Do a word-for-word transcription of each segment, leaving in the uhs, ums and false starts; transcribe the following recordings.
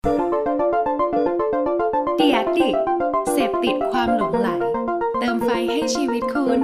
The Addict เสพติดความหลงใหลเติมไฟให้ชีวิตคุณ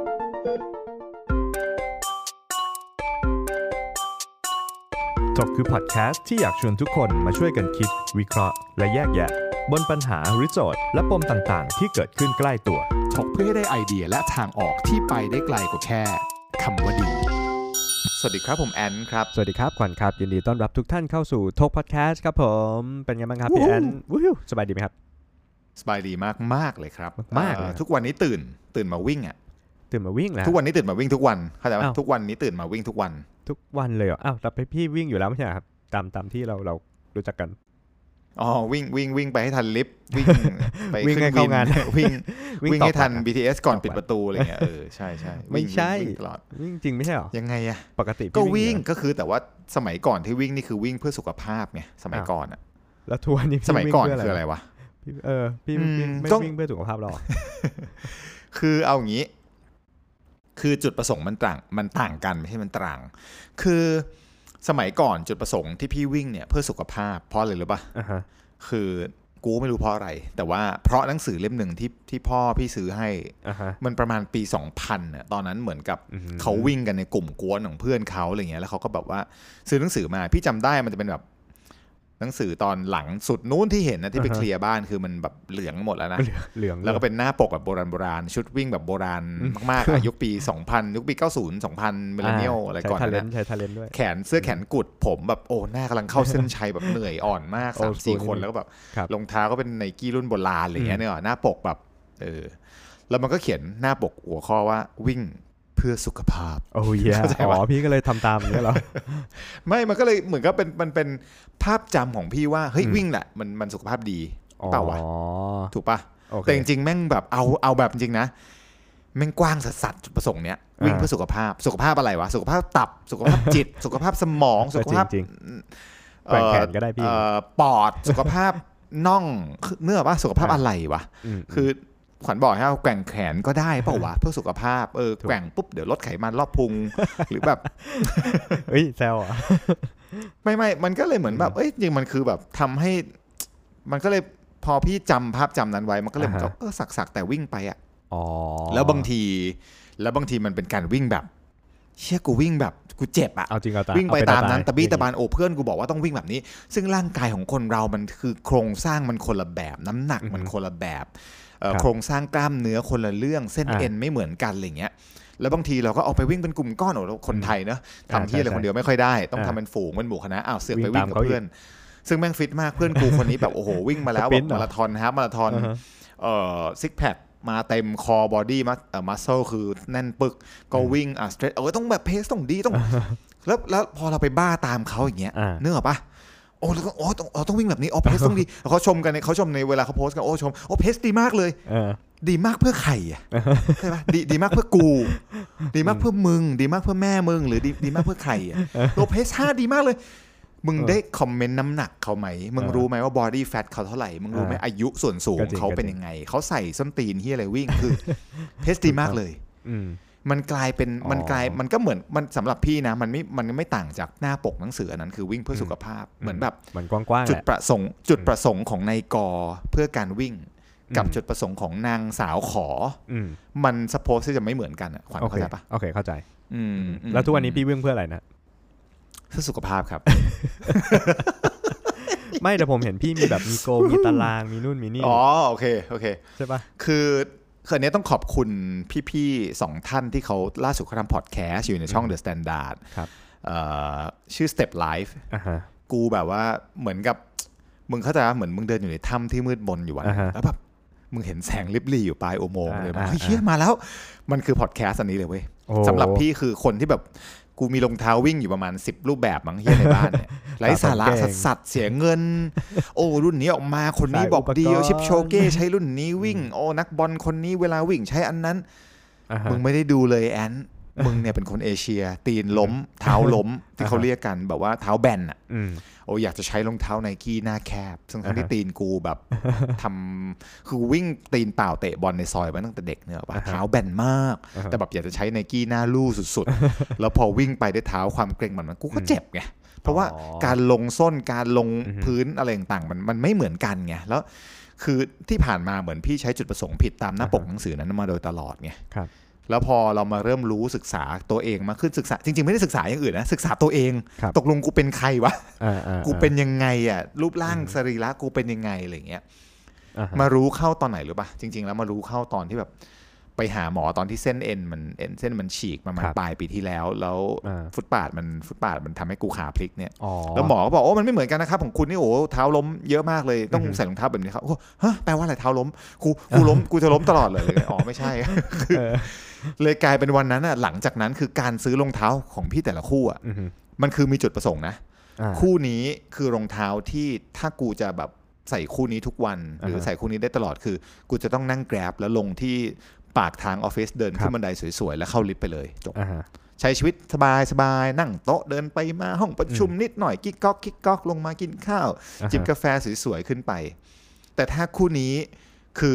ถกคือพอดแคสต์ที่อยากชวนทุกคนมาช่วยกันคิดวิเคราะห์และแยกแยะบนปัญหาหรือโจทย์และปมต่างๆที่เกิดขึ้นใกล้ตัวถกเพื่อให้ได้ไอเดียและทางออกที่ไปได้ไกลกว่าแค่คำว่าดีสวัสดีครับผมแอนครับสวัสดีครับขวัญครับยินดีต้อนรับทุกท่านเข้าสู่ถกพอดแคสต์ครับผมเป็นไงบ้างครับพี่แอนวู้ฮู้สบายดีไหมครับสบายดีมากมากเลยครับมากเลยทุกวันนี้ตื่นตื่นมาวิ่งอ่ะตื่นมาวิ่งแล้วทุกวันนี้ตื่นมาวิ่งทุกวันเข้าใจป่ะทุกวันนี้ตื่นมาวิ่งทุกวันทุกวันเลยเหรออ้าวแต่พี่วิ่งอยู่แล้วไม่ใช่ครับตามตามที่เราเรารู้จักกันอ๋อวิ่งวิ่งวิ่งไปให้ทันลิฟต์วิ่งไปวิ่งให้เข้างานวิ่งวิ่งให้ทัน บี ที เอส ก่อนปิดประตูอะไรเงี้ยเออใช่ใช่ไม่ใช่วิ่งจริงไม่ใช่หรอยังไงอะปกติก็วิ่งก็คือแต่ว่าสมัยก่อนที่วิ่งนี่คือวิ่งเพื่อสุขภาพไงสมัยก่อนอะแล้วทัวร์นี่สมัยก่อนคืออะไรวะเออพี่ไม่วิ่งเพื่อสุขภาพหรอคือเอาอย่างนี้คือจุดประสงค์มันต่างมันต่างกันไม่ใช่มันต่างคือสมัยก่อนจุดประสงค์ที่พี่วิ่งเนี่ยเพื่อสุขภาพเพราะอะไรรู้ป่ะ uh-huh. คือกูไม่รู้เพราะอะไรแต่ว่าเพราะหนังสือเล่มหนึ่งที่ที่พ่อพี่ซื้อให้ uh-huh. มันประมาณปีสองพันน่ะตอนนั้นเหมือนกับ uh-huh. เขาวิ่งกันในกลุ่มกวนของเพื่อนเขาอะไรเงี้ยแล้วเขาก็แบบว่าซื้อหนังสือมาพี่จำได้มันจะเป็นแบบหนังสือตอนหลังสุดนู้นที่เห็นนะที่ไปเคลียร์บ้านคือมันแบบเหลืองหมดแล้วนะเหลืองแล้วก็เป็นหน้าปกแบบโบราณโบราณชุดวิ่งแบบโบราณมากๆยุคปีสองพันยุคปีเก้าสิบ สองพันมิลเลนเนียลอะไรก่อนนะใช้ทาเลนต์ด้วยแขนเสื้อแขนกุดผมแบบโอ้หน้ากำลังเข้าเส้นชัยแบบเหนื่อยอ่อนมาก สามสี่ คนแล้วก็แบบรองเท้าก็เป็นไนกี้รุ่นโบราณอะไรเงี้ยเนี่ยหน้าปกแบบเออแล้วมันก็เขียนหน้าปกหัวข้อว่าวิ่งเพื่อสุขภาพโอ้ยอ๋อพี่ก็เลยทำตามอย่างนี้เหรอไม่มันก็เลยเหมือนกับเป็นมันเป็นภาพจำของพี่ว่าเฮ้ยวิ่งแหละมันมันสุขภาพดีเปล่าวะถูกปะแต่จริงๆแม่งแบบเอาเอาแบบจริงนะแม่งกว้างสัสๆจุดประสงค์เนี้ยวิ่งเพื่อสุขภาพสุขภาพอะไรวะสุขภาพตับสุขภาพจิตสุขภาพสมองสุขภาพแขนแขนก็ได้พี่ปอดสุขภาพน่องเนื้อป่ะสุขภาพอะไรวะคือขวัญบอกให้เราแกว่งแขนก็ได้เปล่าวะเพื่อสุขภาพเออแกว่งปุ๊บเดี๋ยวลดไขมันรอบพุงหรือแบบเฮ้ยแซวอ่ะไม่ไม่มันก็เลยเหมือนแบบเอ้ยจริงมันคือแบบทำให้มันก็เลยพอพี่จำภาพจำนั้นไว้มันก็เลยเหมือนกับเออสักๆแต่วิ่งไปอ่ะแล้วบางทีแล้วบางทีมันเป็นการวิ่งแบบเชี่ยกูวิ่งแบบกูเจ็บอ่ะเอาจริงเอาวิ่งไปตามนั้นตะบี้ตะบานโอ้เพื่อนกูบอกว่าต้องวิ่งแบบนี้ซึ่งร่างกายของคนเรามันคือโครงสร้างมันคนละแบบน้ำหนักมันคนละแบบโครงสร้างกล้ามเนื้อคนละเรื่องเส้นเอ็นไม่เหมือนกันอะไรเงี้ยแล้วบางทีเราก็เอาไปวิ่งเป็นกลุ่มก้อนโอ้คนไทยเนอะทำที่อะไรคนเดียวไม่ค่อยได้ต้องทำเป็นฝูงเป็นหมู่คณะอ้าวเสือกไปวิ่งกับเพื่อนซึ่งแม่งฟิตมากเพื่อนกูคนนี้แบบโอ้โหวิ่งมาแล้วแบบมาราธอนฮาล์ฟมาราธอนเอ่อซิกแพคมาเต็มคอบอดี้มัสเอ่อมัสเซิลคือแน่นปึกก็วิ่งอ่ะสเตรทเออต้องแบบเพสต้องดีต้องแล้วแล้วพอเราไปบ้าตามเขาอย่างเงี้ยเนื้อป่ะโอ้แล้วก็โอ้ต้องเราต้องวิ่งแบบนี้โอ้เพสต้องดีเขาชมกันเขาชมในเวลาเขาโพสต์กันโอ้ชมโอ้เพสดีมากเลยดีมากเพื่อใครอ่ะใช่ป่ะดีดีมากเพื่อกูดีมากเพื่อมึงดีมากเพื่อแม่มึงหรือดีดีมากเพื่อใครอ่ะโอ้เพสห้าดีมากเลยมึงได้คอมเมนต์น้ำหนักเขาไหมมึงรู้ไหมว่าบอดี้แฟทเขาเท่าไหร่มึงรู้ไหมอายุส่วนสูงเขาเป็นยังไงเขาใส่ส้นตีนที่อะไรวิ่งคือเพสดีมากเลยมันกลายเป็นมันกลายมันก็เหมือนมันสำหรับพี่นะมันไม่มันไม่ต่างจากหน้าปกหนังสืออันนั้นคือวิ่งเพื่อสุขภาพเหมือนแบบมันกว้างๆจุดประสงค์จุดประสงค์ของนายกเพื่อการวิ่งกับจุดประสงค์ของนางสาวขอมันสปอร์ตที่จะไม่เหมือนกันอ่ะขวัญเข้าใจปะโอเคเข้าใจแล้วทุกวันนี้พี่วิ่งเพื่ออะไรนะเพื่อสุขภาพครับไม่แต่ผมเห็นพี่มีแบบมีโกมีตารางมีนู่นมีนี่อ๋อโอเคโอเคใช่ปะคือคืนนี้ต้องขอบคุณพี่ๆสองท่านที่เขาล่าสุดเขาทำพอดแคสต์อยู่ในช่อง The Standard ครับชื่อ Step Life กูแบบว่าเหมือนกับมึงเข้าใจว่าเหมือนมึงเดินอยู่ในถ้ำที่มืดมนอยู่วันแล้วแบบมึงเห็นแสงลิบลี่อยู่ปลายอุโมงค์เลยแบบเฮ้ยมาแล้วมันคือพอดแคสต์อันนี้เลยเว้ยสำหรับพี่คือคนที่แบบกูมีรองเท้าวิ่งอยู่ประมาณสิบรูปแบบมั้งเฮียในบ้านเนี่ยไร้สาระสัสๆเสียเงินโอ้รุ่นนี้ออกมาคนนี้บอกดีชิปโชเก้ใช้รุ่นนี้วิ่งโอ้นักบอลคนนี้เวลาวิ่งใช้อันนั้นมึงไม่ได้ดูเลยแอนมึงเนี่ยเป็นคนเอเชียตีนล้มเท้าล้มที่เขาเรียกกันแบบว่าเท้าแบนอ่ะโอ้อยากจะใช้รองเท้าไนกี้หน้าแคบซึ่งทั้งที่ตีนกูแบบทำคือวิ่งตีนเปล่าเตะบอลในซอยมาตั้งแต่เด็กเนี่ยว่าเท้าแบนมากแต่แบบอยากจะใช้ไนกี้หน้าลู่สุดๆแล้วพอวิ่งไปด้วยเท้าความเกร็งมันมันกูก็เจ็บไงเพราะว่าการลงส้นการลงพื้นอะไรต่างๆมันมันไม่เหมือนกันไงแล้วคือที่ผ่านมาเหมือนพี่ใช้จุดประสงค์ผิดตามหน้าปกหนังสือนั้นมาโดยตลอดไงแล้วพอเรามาเริ่มรู้ศึกษาตัวเองมาขึ้นศึกษาจริงๆไม่ได้ศึกษาอย่างอื่นนะศึกษาตัวเองตกลงกูเป็นใครวะกูเป็นยังไงอ่ะรูปร่างสรีระกูเป็นยังไงอะไรเงี้ยมารู้เข้าตอนไหนหรือปะจริงๆแล้วมารู้เข้าตอนที่แบบไปหาหมอตอนที่เส้นเอ็นมันเอ็นเส้นมันฉีกประมาณปลายปีที่แล้วแล้วฟุตบาทมันฟุตบาทมันทำให้กูขาพลิกเนี่ยแล้วหมอก็บอกโอ้มันไม่เหมือนกันนะครับของคุณนี่โอ้เท้าล้มเยอะมากเลยต้องใส่รองเท้าแบบนี้ครับโอ้ฮะแปลว่าอะไรเท้าล้มกูกูล้มกูจะล้มตลอดเลยอ๋อไม่ใช่เลยกลายเป็นวันนั้นอ่ะหลังจากนั้นคือการซื้อรองเท้าของพี่แต่ละคู่อ่ะมันคือมีจุดประสงค์นะคู่นี้คือรองเท้าที่ถ้ากูจะแบบใส่คู่นี้ทุกวันหรือใส่คู่นี้ได้ตลอดคือกูจะต้องนั่ง Grab แล้วลงที่ปากทางออฟฟิศเดินขึ้นบันไดสวยๆแล้วเข้าลิฟต์ไปเลยจบใช้ชีวิตสบายๆนั่งโต๊ะเดินไปมาห้องประชุมนิดหน่อยกิ๊กก๊อกกิ๊กก๊อกลงมากินข้าวจิบกาแฟสวยๆขึ้นไปแต่ถ้าคู่นี้คือ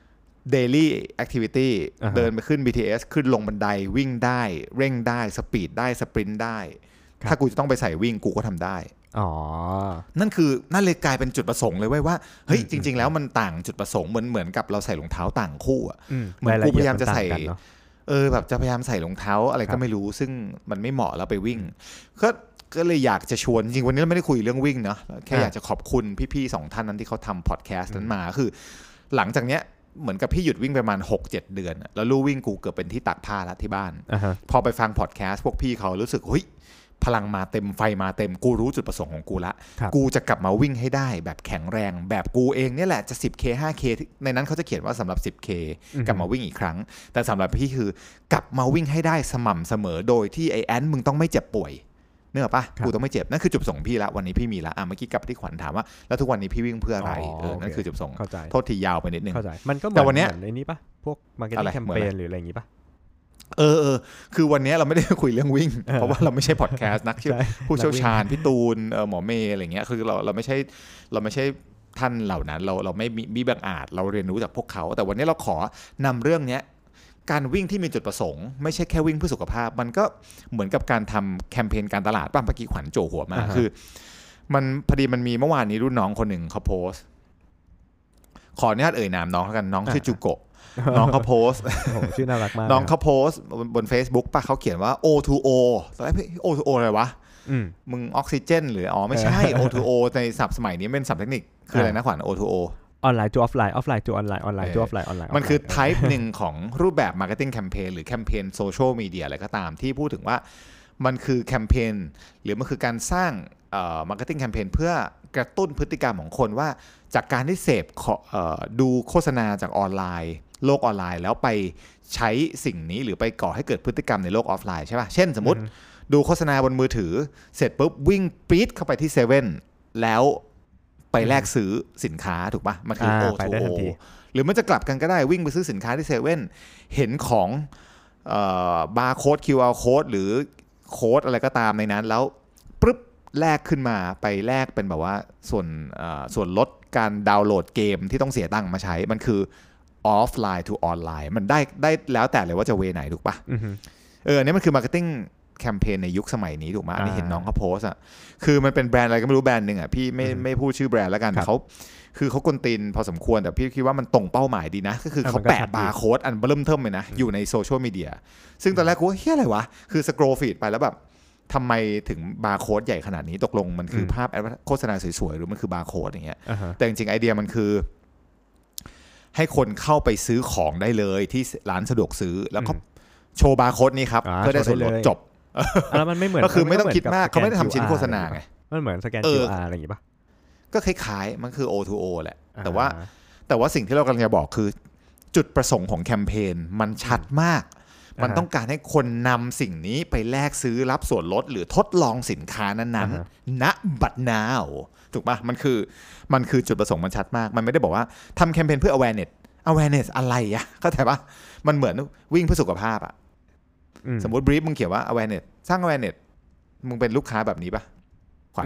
daily activity เดินไปขึ้น บี ที เอส ขึ้นลงบันไดวิ่งได้เร่งได้สปีดได้สปรินต์ได้ถ้ากูจะต้องไปใส่วิ่งกูก็ทำได้อ๋อนั่นคือนั่นเลยกลายเป็นจุดประสงค์เลยเว้ยว่าเฮ้ยจริงๆแล้วมันต่างจุดประสงค์เหมือนเหมือนกับเราใส่รองเท้าต่างคู่อ่ะเหมือนกูพยายามจะใส่เออแบบจะพยายามใส่รองเท้าอะไรก็ไม่รู้ซึ่งมันไม่เหมาะแล้วไปวิ่งก็ก็เลยอยากจะชวนจริงๆวันนี้เราไม่ได้คุยเรื่องวิ่งเนาะแค่อยากจะขอบคุณพี่ๆสองท่านนั้นที่เขาทำพอดแคสต์นั้นมาคือหลังจากเนี้ยเหมือนกับพี่หยุดวิ่งประมาณ หกเจ็ด เดือนแล้วลู่วิ่งกูเกือบเป็นที่ตักผ้าละที่บ้านพอไปฟังพอดแคสต์พวกพี่เขารู้สึกเฮ้ยพลังมาเต็มไฟมาเต็มกูรู้จุดประสงค์ของกูละกูจะกลับมาวิ่งให้ได้แบบแข็งแรงแบบกูเองเนี่ยแหละจะ สิบเค ห้าเค ในนั้นเขาจะเขียนว่าสำหรับ สิบเค กลับมาวิ่งอีกครั้งแต่สำหรับพี่คือกลับมาวิ่งให้ได้สม่ำเสมอโดยที่ไอแอนมึงต้องไม่เจ็บป่วยเนื้อปะกูต้องไม่เจ็บนั่นคือจุดประสงค์พี่ละวันนี้พี่มีละอ่ะเมื่อกี้กลับที่ขวัญถามว่าแล้วทุกวันนี้พี่วิ่งเพื่ออะไรเออนั่นคือจุดประสงค์โทษทียาวไปนิดนึงมันก็เหมือนในนี้ปะพวก marketing campaign หรืออะไรอย่างงี้ปะเออเออคือวันนี้เราไม่ได้คุยเรื่องวิ่งเพราะว่าเราไม่ใช่พอดแคสต์นักผู้เชี่ยวชาญพี่ตูนหมอเมย์อะไรเงี้ยคือเราเราไม่ใช่เราไม่ใช่ท่านเหล่านั้นเราเราไม่มีบังอาจเราเรียนรู้จากพวกเขาแต่วันนี้เราขอนำเรื่องนี้การวิ่งที่มีจุดประสงค์ไม่ใช่แค่วิ่งเพื่อสุขภาพมันก็เหมือนกับการทำแคมเปญการตลาดป่ะเมื่อกี้ขวัญโจหัวมาคือมันพอดีมันมีเมื่อวานนี้รุ่นน้องคนหนึ่งเขาโพสต์ขออนุญาตเอ่ยนามน้องแล้วกันน้องชื่อจูโกะน้องเขาโพสชื่อน่ารักมากน้องเขาโพสบน Facebook ป่ะเขาเขียนว่า โอ ทู โอ ตอนแรก โอ ทู โอ อะไรวะมึงออกซิเจนหรืออ๋อไม่ใช่ โอ ทู โอ ในศัพท์สมัยนี้เป็นศัพท์เทคนิคคืออะไรนะขวัญ โอ ทู โอออนไลน์to ออฟไลน์ออฟไลน์to ออนไลน์ออนไลน์ to ออฟไลน์ออนไลน์มันคือ type หนึ่งของรูปแบบ marketing campaign หรือแคมเปญโซเชียลมีเดียอะไรก็ตามที่พูดถึงว่ามันคือแคมเปญหรือมันคือการสร้างเอ่อ marketing campaign เพื่อกระตุ้นพฤติกรรมของคนว่าจากการที่เสพเอ่อดูโฆษณาจากออนไลน์โลกออนไลน์แล้วไปใช้สิ่งนี้หรือไปก่อให้เกิดพฤติกรรมในโลกออฟไลน์ใช่ป่ะเช่นสมมติดูโฆษณาบนมือถือเสร็จปุ๊บวิ่งปี๊ดเข้าไปที่เซเว่นแล้วไปแลกซื้อสินค้าถูกป่ะมันคือ โอ ทู โอ หรือมันจะกลับกันก็ได้วิ่งไปซื้อสินค้าที่เซเว่นเห็นของบาร์โค้ด คิว อาร์ โค้ดหรือโค้ดอะไรก็ตามในนั้นแล้วปึ๊บแลกขึ้นมาไปแลกเป็นแบบว่าส่วนส่วนลดการดาวน์โหลดเกมที่ต้องเสียตังค์มาใช้มันคือออฟไลน์ to ออนไลน์มันได้ได้แล้วแต่เลยว่าจะเวไหนถูกปะเออเนี่ยมันคือมาร์เก็ตติ้งแคมเปญในยุคสมัยนี้ถูกไหมอันนี้เห็นน้องเขาโพสอ่ะคือมันเป็นแบรนด์อะไรก็ไม่รู้แบรนด์หนึ่งอ่ะพี่ไม่ไม่พูดชื่อแบรนด์แล้วกันเขาคือเขากวนตีนพอสมควรแต่พี่คิดว่ามันตรงเป้าหมายดีนะก็คือเขาแปะบาร์โค้ดอันเริ่มเทิมเลยนะอยู่ในโซเชียลมีเดียซึ่งตอนแรกกูว่าเฮ้ยอะไรวะคือสครอลฟีดไปแล้วแบบทำไมถึงบาร์โค้ดใหญ่ขนาดนี้ตกลงมันคือภาพโฆษณาสวยๆหรือมันคือบาร์โค้ดอย่างเงี้ยแต่จริงๆไอเดียมันคือให้คนเข้าไปซื้อของได้เลยที่ร้านสะดวกซื้อแล้วก็โชว์บาร์โค้ดนี้ครับเพื่อได้ส่วนลดจบแล้วมันไม่เหมือนก็คือไม่ต้องคิดมากเขาไม่ได้ทำชิ้นโฆษณาไงมันเหมือนสแกน คิว อาร์ อะไรอย่างงี้ป่ะก็คล้ายๆมันคือ โอ ทู โอ แหละแต่ว่าแต่ว่าสิ่งที่เรากำลังจะบอกคือจุดประสงค์ของแคมเปญมันชัดมากมันต้องการให้คนนำสิ่งนี้ไปแลกซื้อรับส่วนลดหรือทดลองสินค้านั้นๆณบัดนาวถูกป่ะมันคือมันคือจุดประสงค์มันชัดมากมันไม่ได้บอกว่าทำแคมเปญเพื่อ awareness awareness อะไรอะเข้าใจป่ะมันเหมือนวิ่งเพื่อสุขภาพอะสมมติ brief มึงเขียนว่า awareness สร้าง awareness มึงเป็นลูกค้าแบบนี้ป่ะขวัญ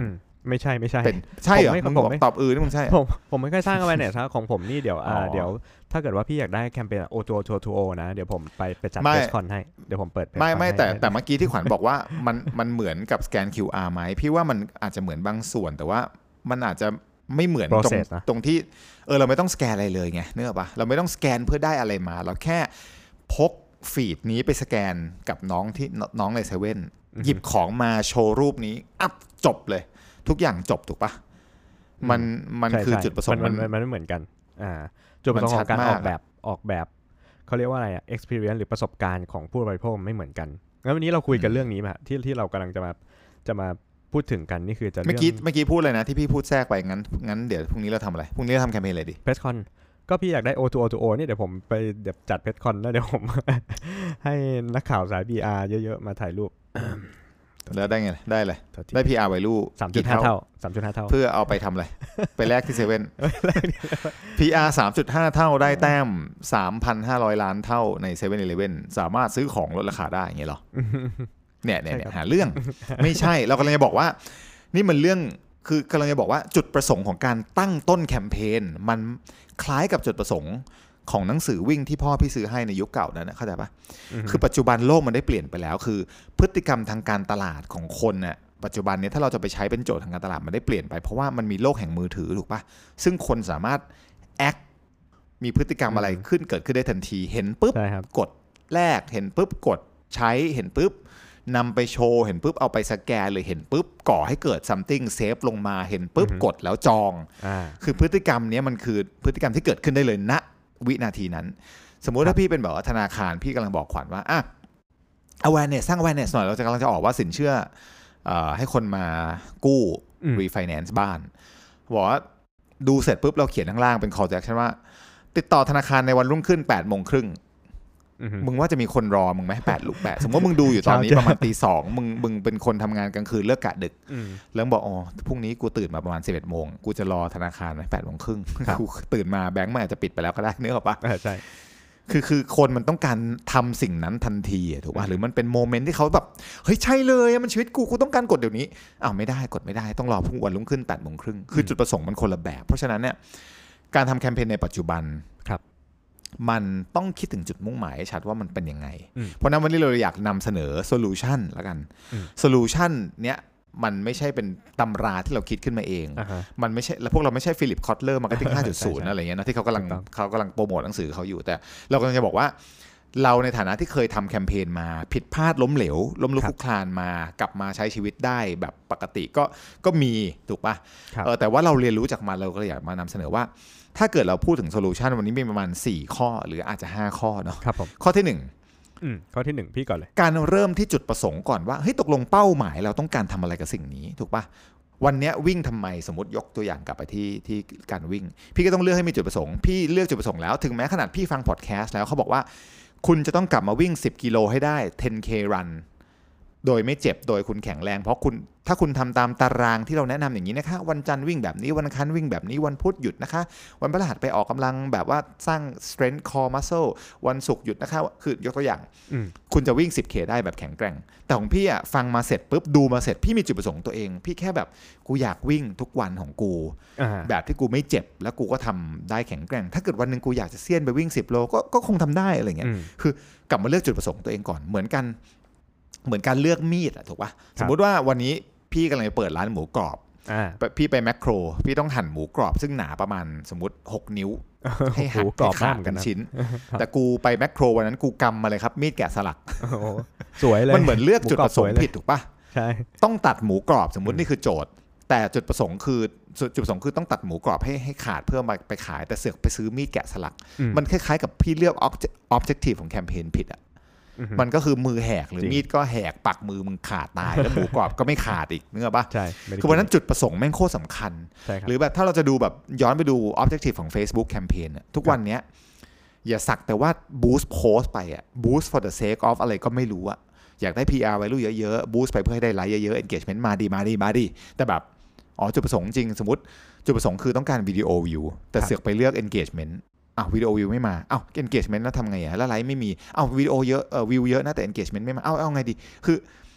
ไม่ใช่ไม่ใช่เป็นใช่เหรอมึงบอกตอบอือนี่มึงใช่ผมผมไม่ค่อยสร้าง awareness ครับของผมนี่เดี๋ยวอ่าเดี๋ยวถ้าเกิดว่าพี่อยากได้แคมเปญ โอ ทู โอ ทู โอ นะเดี๋ยวผมไปไปจัด Presscon ให้เดี๋ยวผมเปิดไม่ไม่แต่แต่เมื่อกี้ที่ขวัญบอกว่ามันมันเหมือนกับสแกน คิว อาร์ ไหมพี่ว่ามันอาจจะเหมือนบางส่วนแต่ว่ามันอาจจะไม่เหมือนตรงตรงที่เออเราไม่ต้องสแกนอะไรเลยไงเนอะปะเราไม่ต้องสแกนเพื่อได้อะไรมาเราแค่พกฟีดนี้ไปสแกนกับน้องที่น้องในเซเว่นหยิบของมาโชว์รูปนี้อัพจบเลยทุกอย่างจบถูกปะมันมันคือจุดประสงค์มันมันไม่เหมือนกันอ่าจุดประสงค์ของการออกแบบออกแบบเขาเรียกว่าอะไรอ่ะ experience หรือประสบการณ์ของผู้บริโภคไม่เหมือนกันงั้นวันนี้เราคุยกันเรื่องนี้มาที่ที่เรากำลังจะมาจะมาพูดถึงกันนี่คือจะเมื่อกี้เมื่อกี้พูดเลยนะที่พี่พูดแทรกไปงั้นงั้นเดี๋ยวพรุ่งนี้เราทำอะไรพรุ่งนี้เราทำแคมเปญอะไรดี Presscon ก็พี่อยากได้ โอ ทู โอ ทู โอ นี่เดี๋ยวผมไปเดี๋ยวจัด Presscon แล้วเดี๋ยวผม ให้นักข่าวสาย พี อาร์ เยอะๆมาถ่ายรูปแล้วได้ไงได้เลยได้ พี อาร์ value สามจุดห้า เท่า สามจุดห้า เท่าเพื่อเอาไปทำอะไรไปแลกที่เซเว่น พี อาร์ สามจุดห้า เท่าได้แต้ม สามพันห้าร้อย ล้านเท่าใน เซเว่น อีเลฟเว่น สามารถซื้อของลดราคาได้อย่างเงี้ยหรอเนี่ยเนี่ยหาเรื่องไม่ใช่เรากำลังจะบอกว่านี่มันเรื่องคือกำลังจะบอกว่าจุดประสงค์ของการตั้งต้นแคมเปญมันคล้ายกับจุดประสงค์ของหนังสือวิ่งที่พ่อพี่ซื้อให้ในยุคเก่านั้นนะเข้าใจปะคือปัจจุบันโลกมันได้เปลี่ยนไปแล้วคือพฤติกรรมทางการตลาดของคนน่ะปัจจุบันนี้ถ้าเราจะไปใช้เป็นโจทย์ทางการตลาดมันได้เปลี่ยนไปเพราะว่ามันมีโลกแห่งมือถือถูกปะซึ่งคนสามารถแอคมีพฤติกรรมอะไรขึ้นเกิดขึ้นได้ทันทีเห็นปุ๊บกดแลกเห็นปุ๊บกดใช้เห็นปุ๊บนำไปโชว์เห็นปุ๊บเอาไปสแกนเลยเห็นปุ๊บก่อให้เกิด something save ลงมาเห็นปุ๊บกดแล้วจองคือพฤติกรรมนี้มันคือพฤติกรรมที่เกิดขึ้นได้เลยณวินาทีนั้นสมมุติถ้าพี่เป็นแบบว่าธนาคารพี่กำลังบอกขวัญว่าอ่ะ awareness สร้าง awareness หน่อยเราจะกำลังจะออกว่าสินเชื่อให้คนมากู้ refinance บ้านบอกว่าดูเสร็จปุ๊บเราเขียนข้างล่างเป็น call to action ว่าติดต่อธนาคารในวันรุ่งขึ้น แปดโมงครึ่งมึงว่าจะมีคนรอมึงไหมแปดลูกแปดสมมติว่ามึงดูอยู่ตอนนี้ประมาณตีสองมึงมึงเป็นคนทำงานกลางคืนเลิกกะดึกแล้วบอกอ๋อพรุ่งนี้กูตื่นมาประมาณสิบเอ็ดโมงกูจะรอธนาคารไหมแปดโมงครึ่งกูตื่นมาแบงก์มันอาจจะปิดไปแล้วก็ได้นึกออกปะใช่คือคือคนมันต้องการทำสิ่งนั้นทันทีถูกป่ะหรือมันเป็นโมเมนต์ที่เขาแบบเฮ้ยใช่เลยมันชีวิตกูกูต้องการกดเดี๋ยวนี้อ้าวไม่ได้กดไม่ได้ต้องรอพรุ่งวันรุ่งขึ้นแปดโมงครึ่งคือจุดประสงค์มันคนละแบบเพราะฉะนั้นเนี่ยการทำแคมเปญในปัจจุบันมันต้องคิดถึงจุดมุ่งหมายชัดว่ามันเป็นยังไงเพราะนั้นวันนี้เราอยากนำเสนอโซลูชันแล้วกันโซลูชันเนี้ยมันไม่ใช่เป็นตำราที่เราคิดขึ้นมาเอง uh-huh. มันไม่ใช่แล้วพวกเราไม่ใช่ฟิลิปคอตเลอร์มาร์เก็ตติ้ง ห้าจุดศูนย์ อะไรเงี้ยนะที่เขากำลังเขากำลังโปรโมทหนังสือเขาอยู่แต่เรากำลังจะบอกว่าเราในฐานะที่เคยทำแคมเปญมาผิดพลาดล้มเหลวล้มลุกคลุกคลานมากลับมาใช้ชีวิตได้แบบปกติก็ก็มีถูกป่ะเออแต่ว่าเราเรียนรู้จากมันเราก็อยากมานำเสนอว่าถ้าเกิดเราพูดถึงโซลูชันวันนี้มีประมาณสี่ข้อหรืออาจจะห้าข้อเนาะครับผมข้อที่หนึ่งอืมข้อที่หนึ่งพี่ก่อนเลยการเริ่มที่จุดประสงค์ก่อนว่าเฮ้ยตกลงเป้าหมายเราต้องการทำอะไรกับสิ่งนี้ถูกป่ะวันนี้วิ่งทำไมสมมติยกตัวอย่างกลับไปที่ที่การวิ่งพี่ก็ต้องเลือกให้มีจุดประสงค์พี่เลือกจุดประสงค์แล้วถึงแม้ขนาดพี่ฟังพอดแคสต์แล้วเขาบอกว่าคุณจะต้องกลับมาวิ่งสิบกิโลให้ได้ เท็น เค run โดยไม่เจ็บโดยคุณแข็งแรงเพราะคุณถ้าคุณทำตามตารางที่เราแนะนำอย่างนี้นะคะวันจันทร์วิ่งแบบนี้วันอังคารวิ่งแบบนี้วันพุธหยุดนะคะวันพฤหัสไปออกกำลังแบบว่าสร้าง strength core muscle วันศุกร์หยุดนะคะคือยกตัวอย่างคุณจะวิ่ง สิบเค ได้แบบแข็งแกร่งแต่ของพี่อ่ะฟังมาเสร็จปุ๊บดูมาเสร็จพี่มีจุดประสงค์ตัวเองพี่แค่แบบกูอยากวิ่งทุกวันของกูแบบที่กูไม่เจ็บแล้วกูก็ทำได้แข็งแกร่งถ้าเกิดวันนึงกูอยากจะเซียนไปวิ่งสิบโลก็ก็คงทำได้อะไรเงี้ยคือกลับมาเลือกจุดประสงค์ตัวเองก่อนเหมือนกันเหมือนการเลือกมีดอะถูกป่ะสมมุติว่าวันนี้พี่กำลังจะเปิดร้านหมูกรอบพี่ไปแมคโครพี่ต้องหั่นหมูกรอบซึ่งหนาประมาณสมมติหกนิ้วให้หั่นให้ขาดเป็นชิ้นแต่กูไปแมคโครวันนั้นกูกำมาเลยครับมีดแกะสลักสวยเลยมันเหมือนเลือกจุดประสงค์ผิดถูกป่ะใช่ต้องตัดหมูกรอบสมมุตินี่คือโจทย์แต่จุดประสงค์คือจุดประสงค์คือต้องตัดหมูกรอบให้ให้ขาดเพื่อมาไปขายแต่เสือกไปซื้อมีดแกะสลักมันคล้ายๆกับพี่เลือก objective ของแคมเปญผิดอะมันก็คือมือแหกหรือมีดก็แหกปักมือมึงขาดตายแล้วหมูกรอบก็ไม่ขาดอีกนึกออกปะใช่คือวันนั้นจุดประสงค์แม่งโคตรสำคัญหรือแบบถ้าเราจะดูแบบย้อนไปดู objective ของ Facebook campaign อะทุกวันเนี้ยอย่าสักแต่ว่า boost post ไปอะ boost for the sake of อะไรก็ไม่รู้อะอยากได้ พี อาร์ value เยอะๆ boost ไปเพื่อให้ได้ไลค์เยอะๆ engagement มาดีมาดีมาดีแต่แบบอ๋อจุดประสงค์จริงสมมติจุดประสงค์คือต้องการวิดีโอวิวแต่เสือกไปเลือก engagementอ้าววิดีโอวิวไม่มาอ้าว engagement แล้วทำไงอ่ะแล้วไลค์ไม่มีอ้าววิดีโอเยอะเอ่อวิวเยอะนะแต่ engagement ไม่มาอ้าวเอาไงดีคือ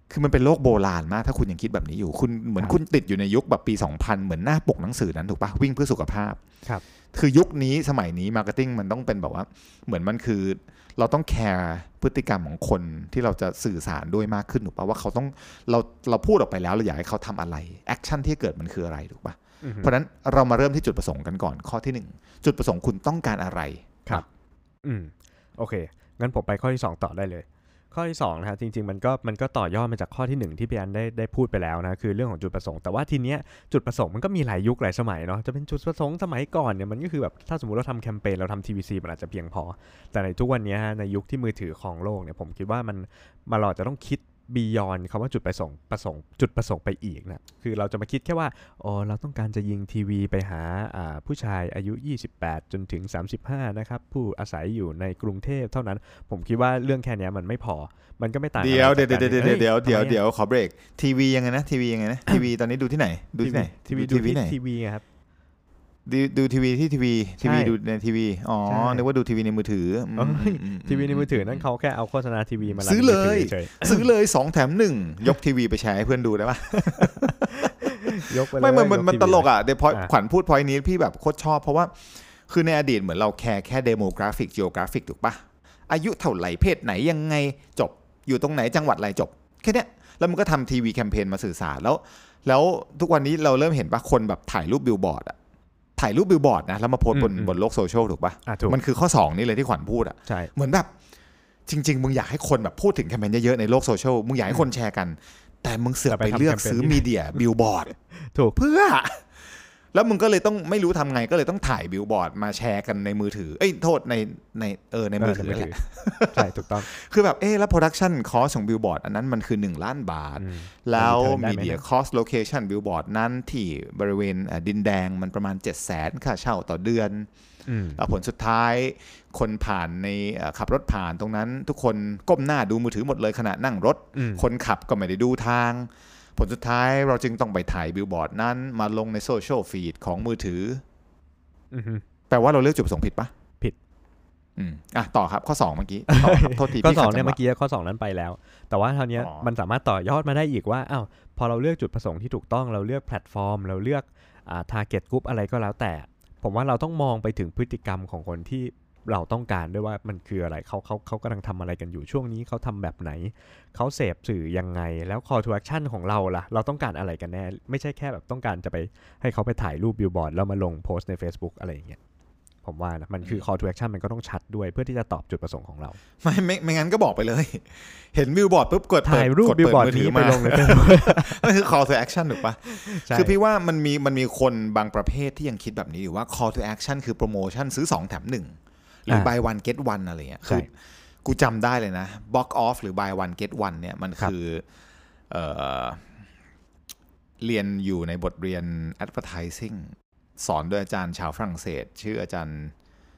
คือมันเป็นโลกโบราณมากถ้าคุณยังคิดแบบนี้อยู่คุณเหมือนคุณติดอยู่ในยุคแบบปีสองพันเหมือนหน้าปกหนังสือนั้นถูกปะวิ่งเพื่อสุขภาพครับคือยุคนี้สมัยนี้มาร์เก็ตติ้งมันต้องเป็นแบบว่าเหมือนมันคือเราต้องแคร์พฤติกรรมของคนที่เราจะสื่อสารด้วยมากขึ้นถูกปะว่าเขาต้องเราเราพูดออกไปแล้วเราอยากให้เขาทำอะไรแอคชั่นที่เกิดมันคืออะไรถูกปะเพราะนั้นเรามาเริ่มที่จุดประสงค์กันก่อนข้อที่หนึ่งจุดประสงค์คุณต้องการอะไรครับอืมโอเคงั้นผมไปข้อที่สองต่อได้เลยข้อที่สองนะฮะจริงๆมันก็มันก็ต่อยอดมาจากข้อที่หนึ่งที่พี่อันได้ได้พูดไปแล้วนะคือเรื่องของจุดประสงค์แต่ว่าทีเนี้ยจุดประสงค์มันก็มีหลายยุคหลายสมัยเนาะจะเป็นจุดประสงค์สมัยก่อนเนี่ยมันก็คือแบบถ้าสมมุติเราทำแคมเปญเราทำ ที วี ซี มันอาจจะเพียงพอแต่ในทุกวันนี้ในยุคที่มือถือครองโลกเนี่ยผมคิดว่ามันมาเราจะต้องคิดbeyond คำว่าจุดประสงค์ประสงค์จุดประสงค์ไปอีกนะคือเราจะมาคิดแค่ว่าอ๋อเราต้องการจะยิงทีวีไปหาผู้ชายอายุยี่สิบแปดจนถึงสามสิบห้านะครับผู้อาศัยอยู่ในกรุงเทพเท่านั้นผมคิดว่าเรื่องแค่นี้มันไม่พอมันก็ไม่ต่างเดี๋ยวเดี๋ยวเดี๋ยวเดี๋ยวเดี๋ยวเดี๋ยวเดี๋ยวขอเบรกทีวียังไงนะทีวียังไงนะทีวีตอนนี้ดูที่ไหนดูที่ไหนทีวีดูที่ทีวีครับดูดูทีวีที่ทีวีทีวีดูในทีวีอ๋อนึกว่าดูทีวีในมือถือทีวีในมือถือนั่นเขาแค่เอาโฆษณาทีวีมาซื้อเลยซื้อเลยสองแถมหนึ่งยกทีวีไปแชร์ให้เพื่อนดูได้ป่ะยกไปเลยไม่มันมันตลกอ่ะเดี๋ยวพอขวัญพูดพอยนี้พี่แบบโคตรชอบเพราะว่าคือในอดีตเหมือนเราแคร์แค่เดโมกราฟิกจีโอกราฟิกถูกป่ะอายุเท่าไหร่เพศไหนยังไงจบอยู่ตรงไหนจังหวัดอะไรจบแค่เนี้ยแล้วมันก็ทำทีวีแคมเปญมาสื่อสารแล้วแล้วทุกวันนี้เราเริ่มเห็นป่ะคนแบบถ่ายรูปบิลบอร์ดอ่ะถ่ายรูปบิลบอร์ดนะแล้วมาโพสบนบนโลกโซเชียลถูกป่ะมันคือข้อสองนี่เลยที่ขวัญพูดอ่ะเหมือนแบบจริงๆมึงอยากให้คนแบบพูดถึงแคมเปญเยอะๆในโลกโซเชียลมึงอยากให้คนแชร์กันแต่มึงเสือกไปเลือกซื้อมีเดียบิลบอร์ดถูกเพื่อแล้วมึงก็เลยต้องไม่รู้ทำไงก็เลยต้องถ่ายบิลบอร์ดมาแชร์กันในมือถือเอ้ยโทษในในเออในมือถือแหละใช่ถูกต้องคือแบบเอ๊ะแล้วโปรดักชั่นคอสของบิลบอร์ดอันนั้นมันคือหนึ่งล้านบาทแล้วมีเดียคอสโลเคชั่นบิลบอร์ดนั้นที่บริเวณดินแดงมันประมาณ เจ็ดแสน ค่าเช่าต่อเดือนแล้วผลสุดท้ายคนผ่านในขับรถผ่านตรงนั้นทุกคนก้มหน้าดูมือถือหมดเลยขณะนั่งรถคนขับก็ไม่ได้ดูทางผลสุดท้ายเราจึงต้องไปถ่ายบิลบอร์ดนั้นมาลงในโซเชียลฟีดของมือถือแปลว่าเราเลือกจุดประสงค์ผิดปะผิดอืมอ่ะต่อครับข้อสองเมื่อกี้โทษทีข้อสองเนี่ยเมื่อกี้ข้อสองนั้นไปแล้วแต่ว่าคราวนี้มันสามารถต่อยอดมาได้อีกว่าอ้าวพอเราเลือกจุดประสงค์ที่ถูกต้องเราเลือกแพลตฟอร์มเราเลือกอ่า target group อะไรก็แล้วแต่ผมว่าเราต้องมองไปถึงพฤติกรรมของคนที่เราต้องการด้วยว่ามันคืออะไรเขาเขาเขากำลังทำอะไรกันอยู่ช่วงนี้เขาทำแบบไหนเขาเสพสื่อยังไงแล้ว call to action ของเราล่ะเราต้องการอะไรกันแน่ไม่ใช่แค่แบบต้องการจะไปให้เขาไปถ่ายรูปบิลบอร์ดแล้วมาลงโพสต์ใน Facebook อะไรอย่างเงี้ยผมว่านะมันคือ call to action มันก็ต้องชัดด้วยเพื่อที่จะตอบจุดประสงค์ของเราไม่ไม่ไม่งั้นก็บอกไปเลยเห็นบิลบอร์ดปุ๊บกดถ่ายรูปบิลบอร์ดนี้ไปลงเลยนั่นคือ call to action ถูกปะคือพี่ว่ามันมีมันมีคนบางประเภทที่ยังคิดแบบนี้อยู่ว่า call to action คือโปรโมชั่นซื้อสองแถมหนึ่งหรือ buy one get one อะไรเงี้ยคือกูจำได้เลยนะ box off หรือ buy one get one เนี่ยมันคือเอ่อเรียนอยู่ในบทเรียน advertising สอนโดยอาจารย์ชาวฝรั่งเศสชื่ออาจารย์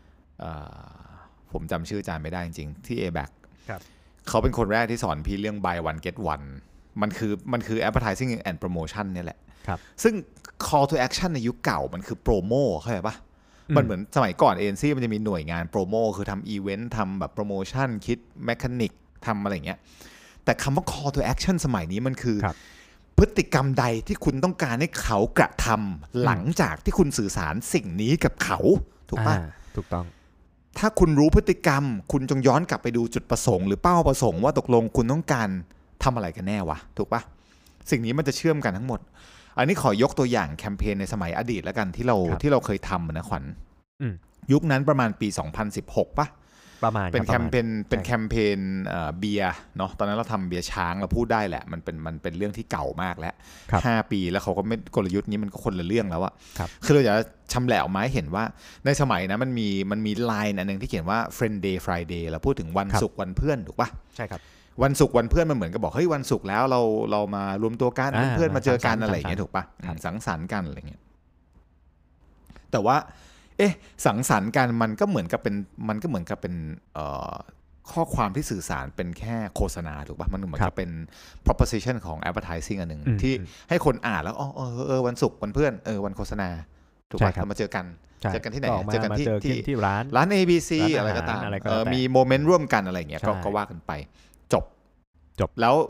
ผมจำชื่ออาจารย์ไม่ได้จริงๆที่ เอ แบค เขาเป็นคนแรกที่สอนพี่เรื่อง buy one get one มันคือมันคือ advertising and promotion เนี่ยแหละซึ่ง call to action ในยุคเก่ามันคือโปรโมเข้าใจปะมันเหมือนสมัยก่อนเอเจนซี่มันจะมีหน่วยงานโปรโมคือทำอีเวนต์ทำแบบโปรโมชั่นคิดแมคานิกทำอะไรอย่างเงี้ยแต่คำว่า call to action สมัยนี้มันคือพฤติกรรมใดที่คุณต้องการให้เขากระทำหลังจากที่คุณสื่อสารสิ่งนี้กับเขาถูกป่ะถูกต้องถ้าคุณรู้พฤติกรรมคุณจงย้อนกลับไปดูจุดประสงค์หรือเป้าประสงค์ว่าตกลงคุณต้องการทำอะไรกันแน่วะถูกป่ะสิ่งนี้มันจะเชื่อมกันทั้งหมดอันนี้ขอยกตัวอย่างแคมเปญในสมัยอดีตแล้วกันที่เราที่เราเคยทำนะขวัญยุคนั้นประมาณปีสองพันสิบหกป่ะประมาณเป็นแคมเปญเป็นแคมเปญเบียร์เนาะตอนนั้นเราทำเบียร์ช้างเราพูดได้แหละมันเป็นมันเป็นเรื่องที่เก่ามากแล้วห้าปีแล้วเขาก็ไม่กลยุทธ์นี้มันก็คนละเรื่องแล้วอะคือเราอยากจะชำแหละออกมาให้เห็นว่าในสมัยนะมันมีมันมีไลน์อันนึงที่เขียนว่า friend day Friday เราพูดถึงวันศุกร์วันเพื่อนถูกป่ะใช่ครับวันศุกร์วันเพื่อนมันเหมือนกับบอกเฮ้ยวันศุกร์แล้วเราเรามารวมตัวกันเพื่อนมาเจอกันอะไรอย่างเงี้ยถูกป่ะสังสรรค์กันอะไรเงี้ยแต่ว่าเอ๊ะสังสรรค์กันมันก็เหมือนกับเป็นมันก็เหมือนกับเป็นข้อความที่สื่อสารเป็นแค่โฆษณาถูกป่ะมันเหมือนกับเป็น proposition ของ advertising อันหนึ่งที่ให้คนอ่านแล้วอ๋อเออวันศุกร์วันเพื่อนเออวันโฆษณาถูกป่ะเรามาเจอกันเจอกันที่ไหนเจอกันที่ที่ร้านร้าน เอ บี ซี อะไรก็ตามมีโมเมนต์ร่วมกันอะไรอย่างเงี้ยก็ว่ากันไปจบจบแล้ว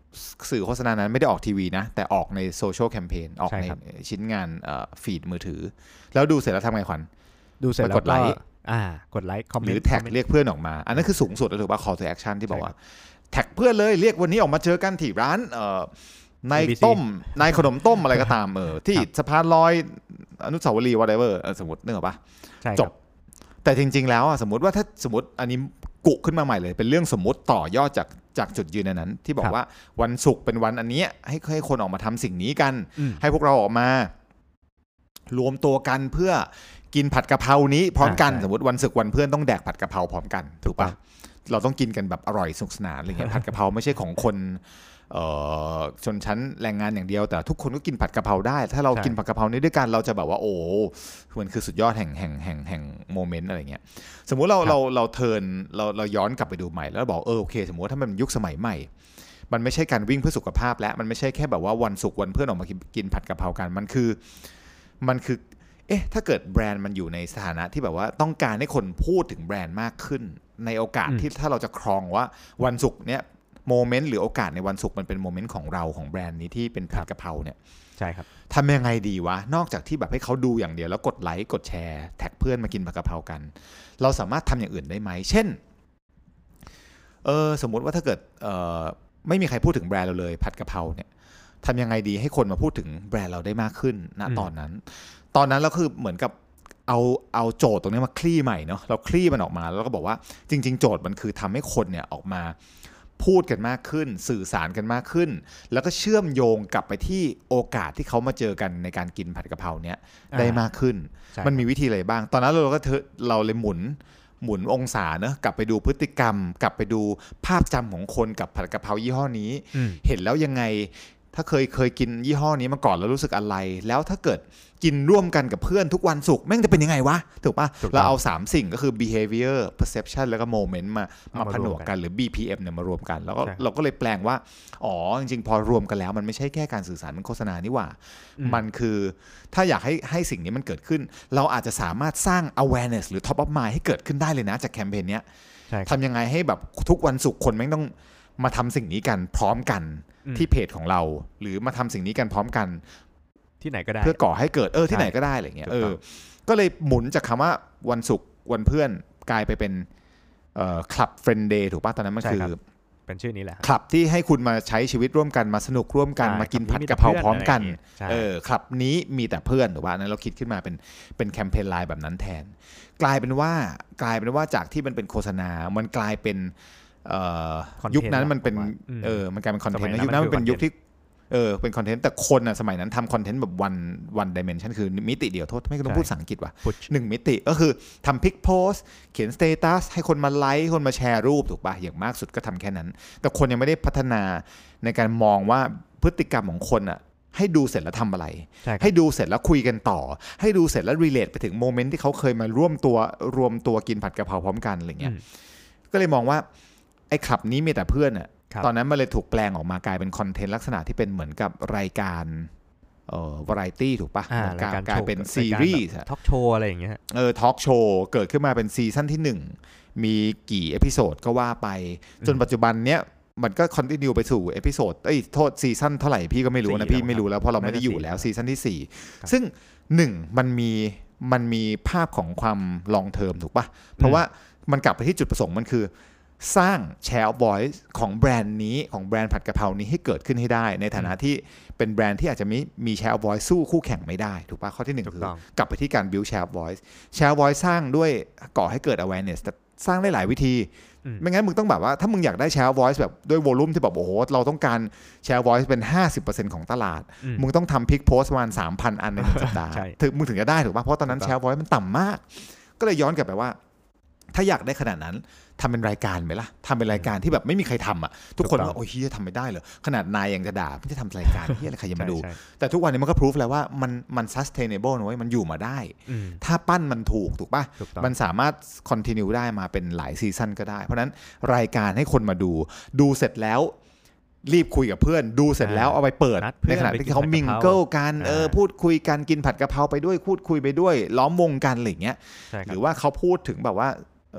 สื่อโฆษณานั้นไม่ได้ออกทีวีนะแต่ออกในโซเชียลแคมเปญออกในชิ้นงานฟีดมือถือแล้วดูเสร็จแล้วทำไงขวัญดูเสร็จแล้วกดไลค์อ่ากดไลค์คอมเมนต์หรือแท็กเรียกเพื่อนออกมาอันนั้นคือสูงสุดแล้วถูกป่ะ call to action ที่บอกว่าแท็กเพื่อนเลยเรียกวันนี้ออกมาเจอกันที่ร้านนายต้มนายขนมต้มอะไรก็ตามเออที่สะพานลอยอนุสาวรีย์ whatever สมมตินึกออกป่ะจบแต่จริงๆแล้วสมมติว่าถ้าสมมติอันนี้กุขึ้นมาใหม่เลยเป็นเรื่องสมมติต่อยอดจากจากจุดยืนในนั้นที่บอกว่าวันศุกร์เป็นวันอันนี้ให้ให้คนออกมาทำสิ่งนี้กันให้พวกเราออกมารวมตัวกันเพื่อกินผัดกะเพรานี้พร้อมกันสมมติวันศุกร์วันเพื่อนต้องแดกผัดกะเพราพร้อมกันถูกป่ะเราต้องกินกันแบบอร่อยสนุกสนานอะไรเงี้ยผัดกะเพราไม่ใช่ของคนชนชั้นแรงงานอย่างเดียวแต่ทุกคนก็กินผัดกะเพราได้ถ้าเรากินผัดกะเพรานี้ด้วยกันเราจะแบบว่าโอ้มันคือสุดยอดแห่งแห่งแห่งแห่งโมเมนต์อะไรเงี้ยสมมุติเราเราเราเทิร์นเราเราย้อนกลับไปดูใหม่แล้วบอกเออโอเคสมมติว่าถ้ามันยุคสมัยใหม่มันไม่ใช่การวิ่งเพื่อสุขภาพและมันไม่ใช่แค่แบบว่าวันศุกร์วันเพื่อนออกมากินผัดกะเพรากันมันคือมันคือเอ๊ะถ้าเกิดแบรนด์มันอยู่ในสถานะที่แบบว่าต้องการให้คนพูดถึงแบรนด์มากขึ้นในโอกาสที่ถ้าเราจะครองว่าวันศุกร์เนี้ยโมเมนต์หรือโอกาสในวันศุกร์มันเป็นโมเมนต์ของเราของแบรนด์นี้ที่เป็นผัดกะเพราเนี่ยใช่ครับทำยังไงดีวะนอกจากที่แบบให้เขาดูอย่างเดียวแล้วกดไลค์กดแชร์แท็กเพื่อนมากินผัดกะเพรากันเราสามารถทำอย่างอื่นได้ไหมเช่นเออสมมติว่าถ้าเกิดเออไม่มีใครพูดถึงแบรนด์เราเลยผัดกะเพราเนี่ยทำยังไงดีให้คนมาพูดถึงแบรนด์เราได้มากขึ้นณตอนนั้นตอนนั้นเราคือเหมือนกับเอาเอาโจทย์ตรงนี้มาคลี่ใหม่เนาะเราคลี่มันออกมาแล้วก็บอกว่าจริงๆโจทย์มันคือทำให้คนเนี่ยออกมาพูดกันมากขึ้นสื่อสารกันมากขึ้นแล้วก็เชื่อมโยงกลับไปที่โอกาสที่เขามาเจอกันในการกินผัดกะเพราเนี้ยได้มากขึ้นมันมีวิธีอะไรบ้างตอนนั้นเราก็เราเลยหมุนหมุนองศาเนอะกลับไปดูพฤติกรรมกลับไปดูภาพจำของคนกับผัดกะเพรายี่ห้อนี้เห็นแล้วยังไงถ้าเคยเคยกินยี่ห้อนี้มาก่อนแล้วรู้สึกอะไรแล้วถ้าเกิดกินร่วมกันกับเพื่อนทุกวันศุกร์แม่งจะเป็นยังไงวะถูกป่ะเราเอาสามสิ่งก็คือ behavior perception แล้วก็ moment มามาผนวกกันหรือ บี พี เอ็ม เนี่ยมารวมกันแล้วก็เราก็เลยแปลงว่าอ๋อจริงๆพอรวมกันแล้วมันไม่ใช่แค่การสื่อสารเป็นโฆษณานี่หว่ามันคือถ้าอยากให้ให้สิ่งนี้มันเกิดขึ้นเราอาจจะสามารถสร้าง awareness หรือ top of mind ให้เกิดขึ้นได้เลยนะจากแคมเปญเนี้ยทำยังไงให้แบบทุกวันศุกร์คนแม่งต้องมาทำสิ่งนี้กันพร้อมกันที่เพจของเราหรือมาทำสิ่งนี้กันพร้อมกันที่ไหนก็ได้เพื่อก่อให้เกิดเออที่ไหนก็ได้อะไรเงี้ยเออก็เลยหมุนจากคำว่าวันศุกร์วันเพื่อนกลายไปเป็นเอ่อคลับเฟรนด์เดย์ถูกป่ะตอนนั้นมันคือเป็นชื่อนี้แหละคลับที่ให้คุณมาใช้ชีวิตร่วมกันมาสนุกร่วมกันมากินผัดกะเพราพร้อมกันเออคลับนี้มีแต่เพื่อนถูกป่ะนั้นเราคิดขึ้นมาเป็นเป็นแคมเปญไลน์แบบนั้นแทนกลายเป็นว่ากลายเป็นว่าจากที่มันเป็นโฆษณามันกลายเป็นยุคนั้นมันเป็นเออมันกลายเป็นคอนเทนต์ยุคนั้นมันเป็นยุคที่เออเป็นคอนเทนต์แต่คนอ่ะสมัยนั้นทำคอนเทนต์แบบวันวันดิเมนชันคือมิติเดียวโทษไม่ต้องพูดภาษาอังกฤษว่ะหนึ่งมิติก็คือทำพิกโพสเขียนสเตตัสให้คนมาไลค์คนมาแชร์รูปถูกป่ะอย่างมากสุดก็ทำแค่นั้นแต่คนยังไม่ได้พัฒนาในการมองว่าพฤติกรรมของคนอ่ะให้ดูเสร็จแล้วทำอะไรให้ดูเสร็จแล้วคุยกันต่อให้ดูเสร็จแล้วรีเลทไปถึงโมเมนต์ที่เขาเคยมาร่วมตัวรวมตัวกินผัดกะเพราพร้อมกันอะไรเงี้ยก็เลยมองว่าไอ้คลับนี้มีแต่เพื่อนอ่ะตอนนั้นมันเลยถูกแปลงออกมากลายเป็นคอนเทนต์ลักษณะที่เป็นเหมือนกับรายการเอ่อวาไรตี้ถูกป่ะกลายเป็นซีรีส์ทอล์กโชว์อะไรอย่างเงี้ยเออทอล์กโชว์เกิดขึ้นมาเป็นซีซั่นที่หนึ่งมีกี่เอพิโซดก็ว่าไปจนปัจจุบันเนี้ยมันก็คอนติเนียไปสู่เอพิโซดเอ้ยโทษซีซั่นเท่าไหร่พี่ก็ไม่รู้นะพี่ไม่รู้แล้วเพราะเราไม่ได้อยู่แล้วซีซั่นที่สี่ซึ่งหนึ่งมันมีมันมีภาพของความลองเทอมถูกป่ะเพราะว่ามันกลับไปที่จุดประสงค์มันคือสร้างแชร์ voice ของแบรนด์นี้ของแบรนด์ผัดกะเพรานี้ให้เกิดขึ้นให้ได้ในฐานะที่เป็นแบรนด์ที่อาจจะมีมีแชร์ voice สู้คู่แข่งไม่ได้ถูกป่ะข้อที่หนึ่งคือกลับไปที่การ build share voice แชร์ voice สร้างด้วยก่อให้เกิด awareness แต่สร้างได้หลายวิธีไม่งั้นมึงต้องแบบว่าถ้ามึงอยากได้แชร์ voice แบบด้วย volume ที่แบบโอ้โหเราต้องการแชร์ voice เป็น ห้าสิบเปอร์เซ็นต์ ของตลาดมึงต้องทำ pick post ประมาณ สามพัน อันในหนึ่งสัปดาห์ถึงมึงถึงจะได้ถูกป่ะเพราะตอนนั้นแชร์ voice มันต่ำมากก็เลยย้อนกลับไปว่าถ้าอยากได้ขนาดนั้นทำเป็นรายการไหมล่ะทำเป็นรายการที่แบบไม่มีใครทำอ่ะทุกคนว่าโอ้ยเฮียทำไม่ได้เลยขนาดนายยังจะด่าไม่จะทำรายการเฮียอะไรใครจะมาดูแต่ทุกวันนี้มันก็พิสูจแล้วว่ามันมัน sustainable นะเว้ยมันอยู่มาได้ถ้าปั้นมันถูกถูกป่ะมันสามารถ continue ได้มาเป็นหลายซีซั่นก็ได้เพราะนั้นรายการให้คนมาดูดูเสร็จแล้วรีบคุยกับเพื่อนดูเสร็จแล้วเอาไปเปิดในขณะที่เขามิงเกิลกันเออพูดคุยกันกินผัดกะเพราไปด้วยพูดคุยไปด้วยล้อมวงกันอะไรอย่างเงี้ยหรือว่าเขาพูดถึงแบบว่าเอ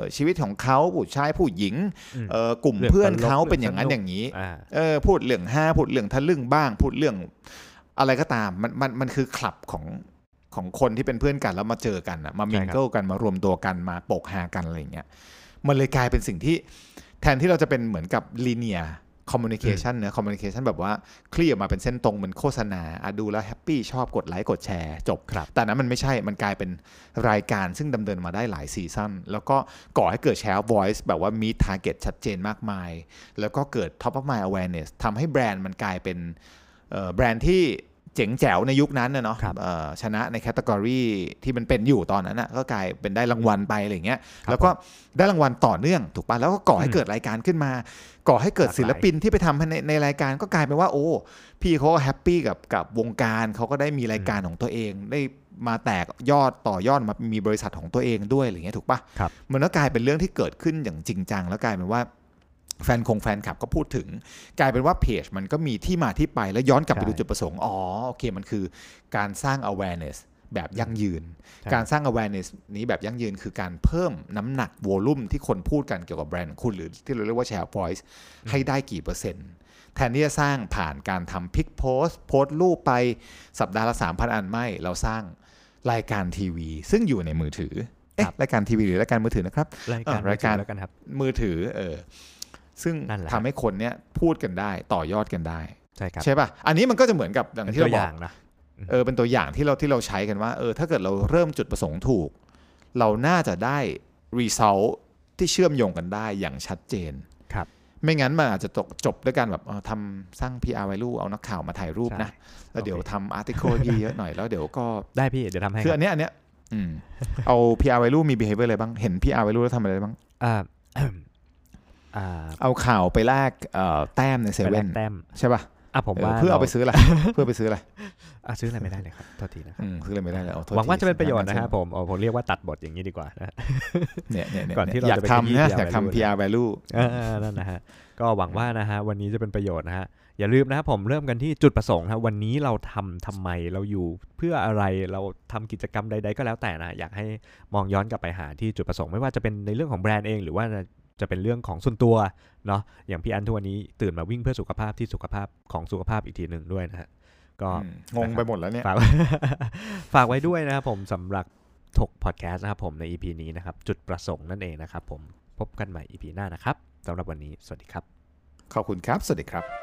ชีวิตของเขาผู้ชายผู้หญิงกลุ่มเพื่อนเขาเป็นอย่างนั้นอย่างนี้เออพูดเรื่องห้าพูดเรื่องทะลึ่งบ้างพูดเรื่องอะไรก็ตามมันมันมันคือคลับของของคนที่เป็นเพื่อนกันแล้วมาเจอกันอะมามิงเกิลกันมารวมตัวกันมาโปกฮากันอะไรอย่างเงี้ยมันเลยกลายเป็นสิ่งที่แทนที่เราจะเป็นเหมือนกับลีเนียคอมมูนิเคชันเนอะคอมมูนิเคชันแบบว่าคลี่ออกมาเป็นเส้นตรงเหมือนโฆษณาอ่ะดูแล้วแฮปปี้ชอบกดไลค์กดแชร์จบแต่นั้นมันไม่ใช่มันกลายเป็นรายการซึ่งดำเนินมาได้หลายซีซั่นแล้วก็ก่อให้เกิดแชร์ voice แบบว่ามี target ชัดเจนมากมายแล้วก็เกิด top of mind awareness ทำให้แบรนด์มันกลายเป็นแบรนด์ที่เจ๋งแจ๋วในยุคนั้นนะเนาะชนะในแคตตากรีที่มันเป็นอยู่ตอนนั้นนะก็กลายเป็นได้รางวัลไปอะไรเงี้ยแล้วก็ได้รางวัลต่อเนื่องถูกป่ะแล้วก็ก่อให้เกิดรายการขึ้นมาก่อให้เกิดศิลปินที่ไปทำในในรายการก็กลายเป็นว่าโอ้พี่เขาก็แฮปปี้กับกับวงการเขาก็ได้มีรายการของตัวเองได้มาแตกยอดต่อยอดมามีบริษัทของตัวเองด้วยอะไรเงี้ยถูกป่ะมันก็กลายเป็นเรื่องที่เกิดขึ้นอย่างจริงจังแล้วกลายเป็นว่าแฟนคงแฟนคลับก็พูดถึงกลายเป็นว่าเพจมันก็มีที่มาที่ไปแล้วย้อนกลับไปดูจุดประสงค์อ๋อโอเคมันคือการสร้าง awareness แบบยั่งยืนการสร้าง awareness นี้แบบยั่งยืนคือการเพิ่มน้ำหนัก volume ที่คนพูดกันเกี่ยวกับแบรนด์ของคุณหรือที่เราเรียกว่า share voice ให้ได้กี่เปอร์เซ็นต์แทนที่จะสร้างผ่านการทำพิกโพสต์โพสต์รูปไปสัปดาห์ละ สามพัน อันไม่เราสร้างรายการทีวีซึ่งอยู่ในมือถือเอ๊ะรายการทีวีหรือรายการมือถือนะครับรายการรายการมือถือเออซึ่งทำให้คนเนี้ยพูดกันได้ต่อยอดกันได้ใช่ครับใช่ป่ะอันนี้มันก็จะเหมือนกับอย่างที่เราบอกนะเออเป็นตัวอย่างที่เราที่เราใช้กันว่าเออถ้าเกิดเราเริ่มจุดประสงค์ถูกเราน่าจะได้ result ที่เชื่อมโยงกันได้อย่างชัดเจนครับไม่งั้นมันอาจจะจบด้วยการแบบทำสร้าง พี อาร์ value เอานักข่าวมาถ่ายรูปนะแล้วเดี๋ยวทำ article พี่เยอะหน่อยแล้วเดี๋ยวก็ได้พี่เดี๋ยวทำให้คืออันเนี้ยอันเนี้ยเอา พี อาร์ value มี behavior อะไรบ้างเห็น พี อาร์ value แล้วทำอะไรบ้างอ่าเอาข่าวไปแลกแต้มในเซเว่นใช่ป่ะอ่ะผมว่าเพื่อเอาไปซื้ออะไรเพื่อไปซื้ออะไรอ่ะซื้ออะไรไม่ได้เลยครับโทษทีนะครับซื้ออะไรไม่ได้เลยหวังว่าจะเป็นประโยชน์นะครับผมผมเรียกว่าตัดบทอย่างนี้ดีกว่านะเนี่ยเนี่ยก่อนที่เราจะไปทำนะอยากทำ พี อาร์ value นั่นนะฮะก็หวังว่านะฮะวันนี้จะเป็นประโยชน์นะฮะอย่าลืมนะครับผมเริ่มกันที่จุดประสงค์ครับวันนี้เราทำทำไมเราอยู่เพื่ออะไรเราทำกิจกรรมใดๆก็แล้วแต่นะอยากให้มองย้อนกลับไปหาที่จุดประสงค์ไม่ว่าจะเป็นในเรื่องของแบรนด์เองหรือว่าจะเป็นเรื่องของส่วนตัวเนาะอย่างพี่อันทุกวันนี้ตื่นมาวิ่งเพื่อสุขภาพที่สุขภาพของสุขภาพอีกทีหนึ่งด้วยนะฮะก็งงไปหมดแล้วเนี่ย ฝาก ฝากไว้ด้วยนะครับผมสำหรับถกพอดแคสต์นะครับผมใน อี พี นี้นะครับจุดประสงค์นั่นเองนะครับผมพบกันใหม่ อี พี หน้านะครับสำหรับวันนี้สวัสดีครับขอบคุณครับสวัสดีครับ